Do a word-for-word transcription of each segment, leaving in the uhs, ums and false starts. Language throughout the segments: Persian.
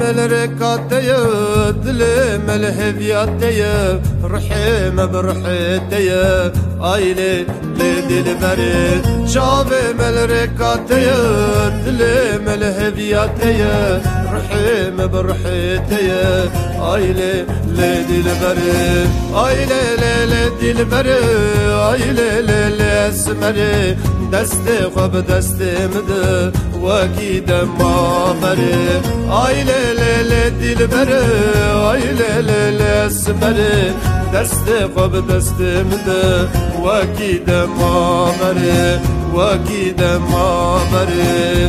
الركاتي دلم الهفياتي رحيم برحيتي ايلي لدي البري شافم الركاتي دلم الهفياتي رحيم برحيتي ايلي لدي البري ايلي لدي البري ايلي للي اسمري دستي خوب دستي مد واكيد ما بري اي ليلي دل بري اي ليلي اسمري دستي خوب دستي مد واكيد ما بري واكيد ما بري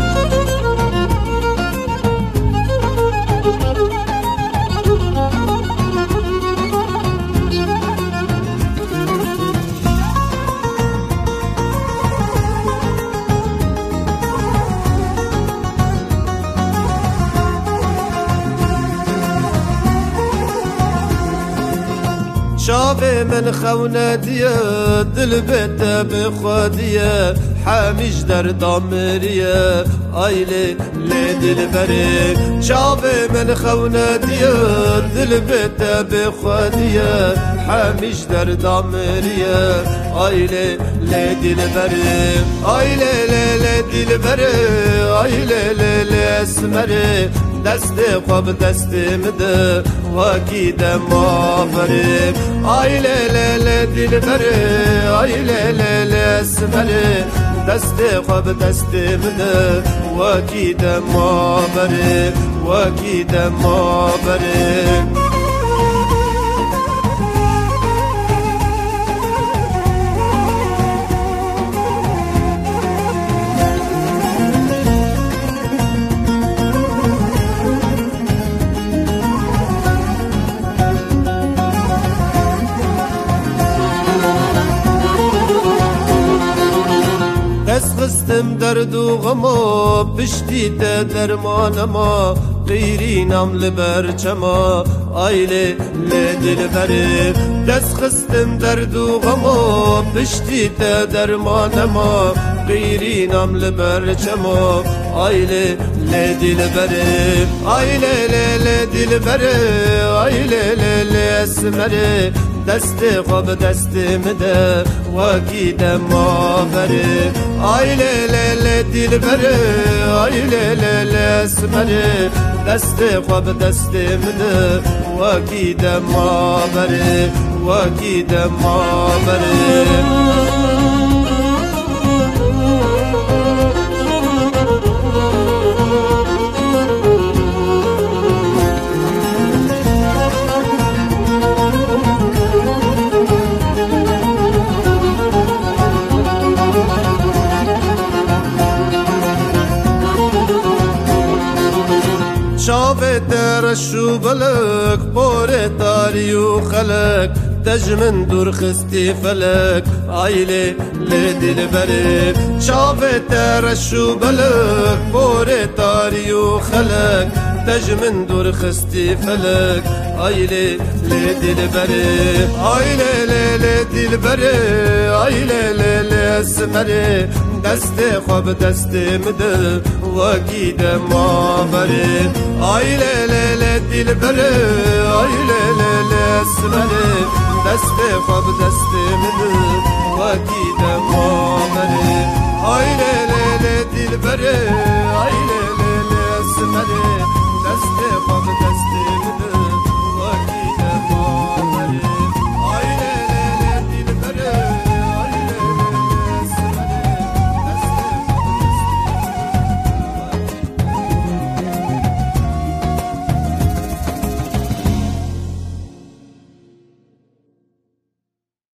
شافي من خونة ديا دل بيتا بخوديا حاميش در دامريا ايلي لي دل بري شافي من خونة ديا دل بيتا بخوديا حاميش در دامريا ايلي لي دل بري ايلي لي دل بري ايلي لي اسمري دستي خوب دستي مده واكيد ما فريق اي ليلي دل بري اي ليلي اسمري دستي خوب دستي مده واكيد ما فريق واكيد ما فريق خستم درد و غما پشتی ده درمانما غیری نام لبرچما آیله لدل بره دست خستم درد و غما پشتی ده درمانما غیری نام لبرچما آیله لدل بره آیله لدل بره آیله لسمره دستي خوب دستي مده واكيد ما بري اي ليلي دل بري اي ليلي اسمري دستي خوب دستي مده واكيد ما بري واكيد ما بري شافت رشو بلك بوري تاريو خلق تجمن دور خستي فلك عيلي لدل بريك شافت رشو بلك بوري تاريو خلق تجمن دور خستي فلك عيلي لدل بريك عيلي لدل بريك عيلي لسمري دستي خوب دستي مده واكيد ما بري اي ليلي دل بري اي ليلي اسمري دستي خوب دستي مده واكيد ما بري اي ليلي دل بري